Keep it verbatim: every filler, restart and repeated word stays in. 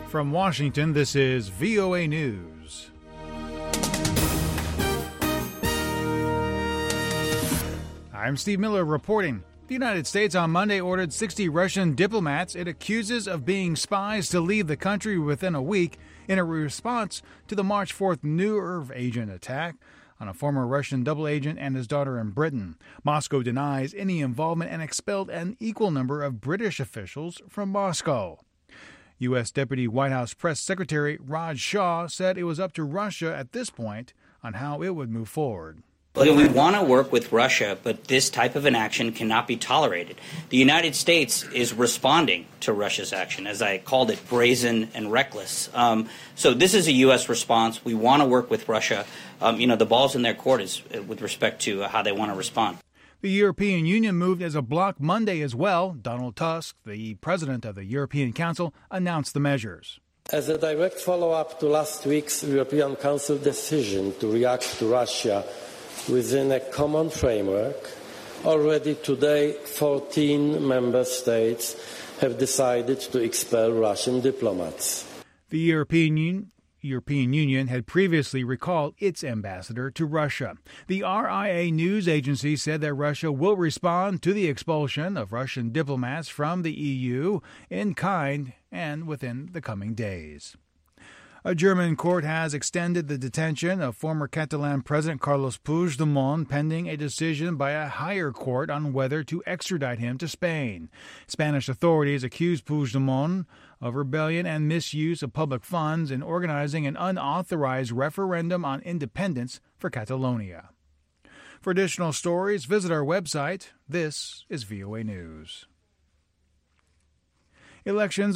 From Washington, this is V O A News. I'm Steve Miller reporting. The United States on Monday ordered sixty Russian diplomats it accuses of being spies to leave the country within a week in a response to the March fourth nerve agent attack on a former Russian double agent and his daughter in Britain. Moscow denies any involvement and expelled an equal number of British officials from Moscow. U S. Deputy White House Press Secretary Raj Shah said it was up to Russia at this point on how it would move forward. Well, we want to work with Russia, but this type of an action cannot be tolerated. The United States is responding to Russia's action, as I called it, brazen and reckless. Um, so this is a U S response. We want to work with Russia. Um, you know, the ball's in their court is, uh, with respect to uh, how they want to respond. The European Union moved as a bloc Monday as well. Donald Tusk, the president of the European Council, announced the measures. As a direct follow-up to last week's European Council decision to react to Russia within a common framework, already today fourteen member states have decided to expel Russian diplomats. The European Union European Union had previously recalled its ambassador to Russia. The R I A news agency said that Russia will respond to the expulsion of Russian diplomats from the E U in kind and within the coming days. A German court has extended the detention of former Catalan President Carles Puigdemont pending a decision by a higher court on whether to extradite him to Spain. Spanish authorities accuse Puigdemont of rebellion and misuse of public funds in organizing an unauthorized referendum on independence for Catalonia. For additional stories, visit our website. This is V O A News. Elections